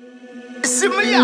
السمية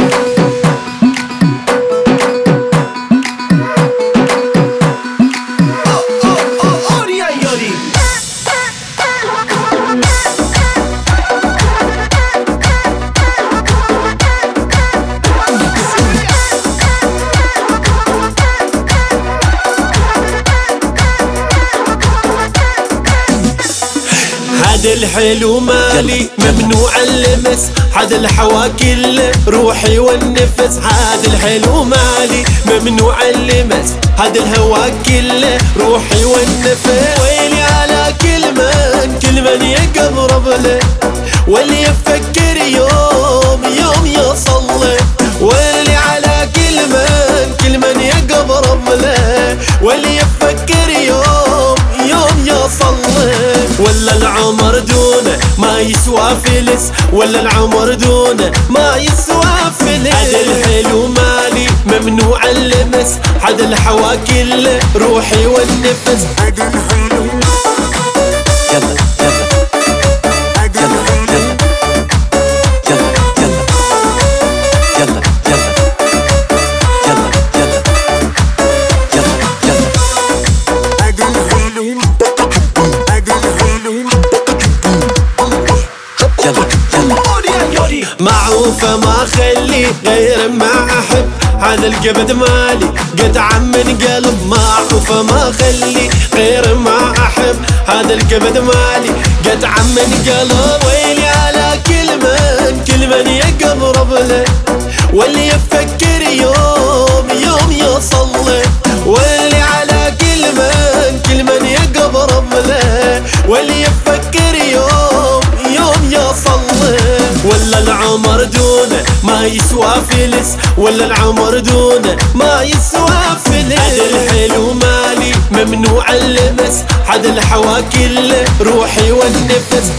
هذا الحلو مالي ممنوع اللمس، هذا الحوا كله روحي والنفس. هذا الحلو مالي ممنوع اللمس، هذا الهوا كله روحي والنفس. ويلي على كل من يقرب له واللي يفكر يوم يوصل له. ويلي على كل من يقرب له واللي يفكر يوم يوصل له. ولا العمر دونه ما يسوى فلس، ولا العمر دونه ما يسوى فلس. هذا الحلو مالي ممنوع اللمس، هذا الحوا كله روحي والنفس. هذا الحلو معروفة ما خلي غير ما أحب، هذا القبد مالي قطعة من قلب. معروفة ما خلي غير ما أحب، هذا القبد مالي قطعة من قلب. ويلي على كل من يقرب له واللي يفكر يوم يوصل له. ويلي على كل من يقرب له واللي يفكر يوم يوصل له. ولا العمر دونه ما يسوى فلس، ولا العمر دونه ما يسوى فلس. هذا الحلو مالي ممنوع اللمس، هذا الحوا كله روحي والنفس.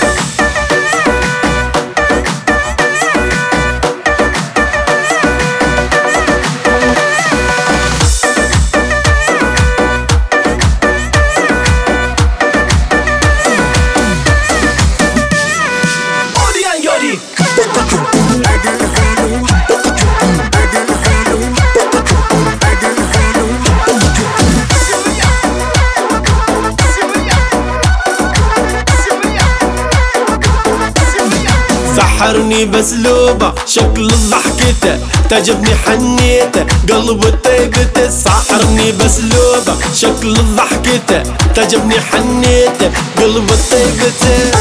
سحرني بسلوبه شكل ضحكته تعجبني حنيته قلبه طيبته. سحرني بسلوبه شكل ضحكته تعجبني حنيته قلبه طيبته.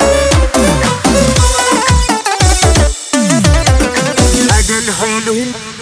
الحلو